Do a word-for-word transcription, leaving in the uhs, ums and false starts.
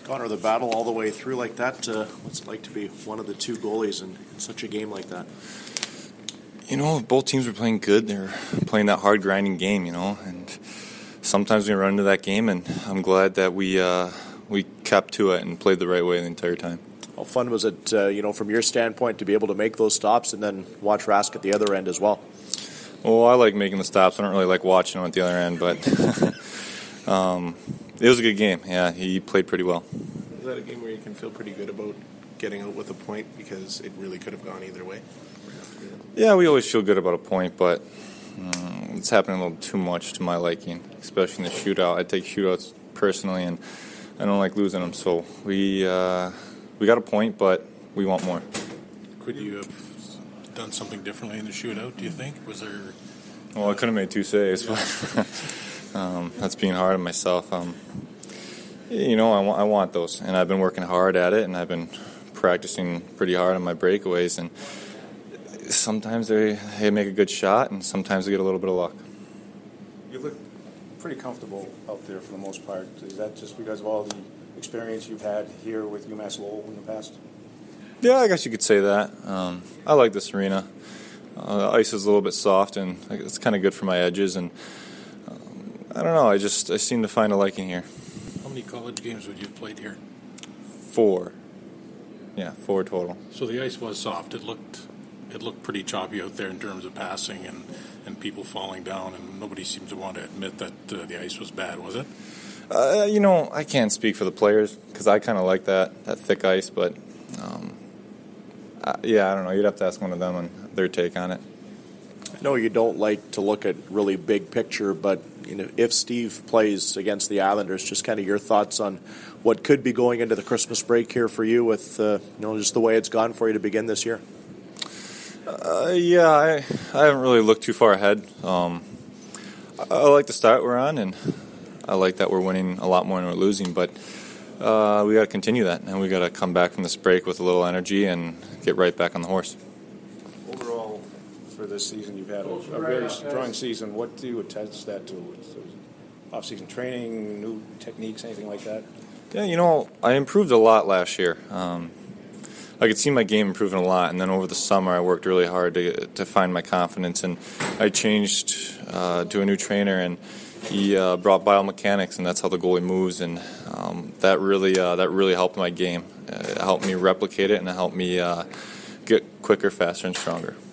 Connor, the battle all the way through like that, uh, what's it like to be one of the two goalies in, in such a game like that? You know, both teams were playing good. They were playing that hard, grinding game, you know, and sometimes we run into that game, and I'm glad that we uh, we kept to it and played the right way the entire time. How fun was it, uh, you know, from your standpoint, to be able to make those stops and then watch Rask at the other end as well? Well, I like making the stops. I don't really like watching him at the other end, but um, it was a good game. Yeah, he played pretty well. Is that a game where you can feel pretty good about getting out with a point because it really could have gone either way? Yeah, we always feel good about a point, but um, it's happening a little too much to my liking, especially in the shootout. I take shootouts personally, and I don't like losing them. So we uh, we got a point, but we want more. Could you have done something differently in the shootout, do you think? Was there... Well, I could have made two saves, but um, that's being hard on myself. Um, you know, I, wa- I want those, and I've been working hard at it, and I've been practicing pretty hard on my breakaways, and sometimes they, they make a good shot, and sometimes they get a little bit of luck. You look pretty comfortable out there for the most part. Is that just because of all the experience you've had here with UMass Lowell in the past? Yeah, I guess you could say that. Um, I like this arena. Uh, the ice is a little bit soft, and it's kind of good for my edges. And um, I don't know. I just I seem to find a liking here. How many college games would you have played here? Four. Yeah, four total. So the ice was soft. It looked it looked pretty choppy out there in terms of passing and, and people falling down, and nobody seemed to want to admit that uh, the ice was bad, was it? Uh, you know, I can't speak for the players because I kind of like that, that thick ice, but um, uh, yeah, I don't know. You'd have to ask one of them on their take on it. I know you don't like to look at really big picture, but you know, if Steve plays against the Islanders, just kind of your thoughts on what could be going into the Christmas break here for you with uh, you know, just the way it's gone for you to begin this year. Uh, yeah, I I haven't really looked too far ahead. Um, I, I like the start we're on, and I like that we're winning a lot more than we're losing, but uh, we got to continue that, and we got to come back from this break with a little energy and get right back on the horse. Overall, for this season, you've had a, a very strong season. What do you attach that to? Off-season training, new techniques, anything like that? Yeah, you know, I improved a lot last year. Um, I could see my game improving a lot, and then over the summer I worked really hard to to find my confidence, and I changed uh, to a new trainer, and he uh, brought biomechanics, and that's how the goalie moves, and um, that really uh, that really helped my game. It helped me replicate it, and it helped me uh, get quicker, faster, and stronger.